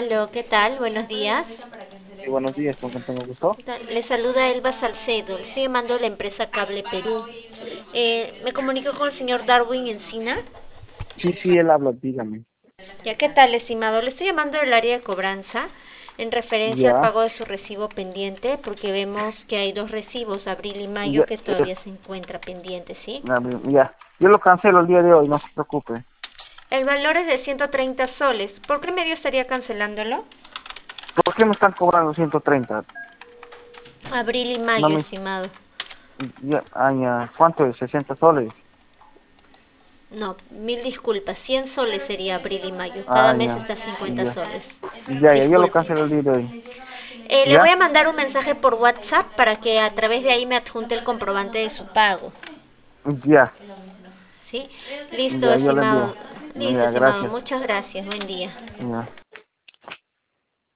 Aló, ¿qué tal? Buenos días. Sí, buenos días, ¿con quién tengo gusto? ¿Qué tal? Le saluda Elba Salcedo. Le estoy llamando de la empresa Cable Perú. Me comunico con el señor Darwin Encina. Sí, sí, él habla, dígame. Ya, ¿qué tal, estimado? Le estoy llamando del área de cobranza en referencia al Ya, pago de su recibo pendiente, porque vemos que hay dos recibos, abril y mayo, ya, que todavía se encuentra pendiente, ¿sí? ya. Yo lo cancelo el día de hoy, no se preocupe. El valor es de 130 soles. ¿Por qué medio estaría cancelándolo? ¿Por qué me están cobrando 130? Abril y No mayo, me, estimado. ya, ya, ¿cuánto es? 60 soles. No, mil disculpas, 100 soles sería abril y mayo. Cada mes Ya, está 50 ya, soles. yo lo Disculpe. cancelo el día de hoy. Le voy ¿Ya? a mandar un mensaje por WhatsApp para que a través de ahí me adjunte el comprobante de su pago. Ya, ¿Sí? Listo, ya, yo le envío. estimado. Listo, Ya, estimado. gracias. Muchas gracias. Buen día. Ya.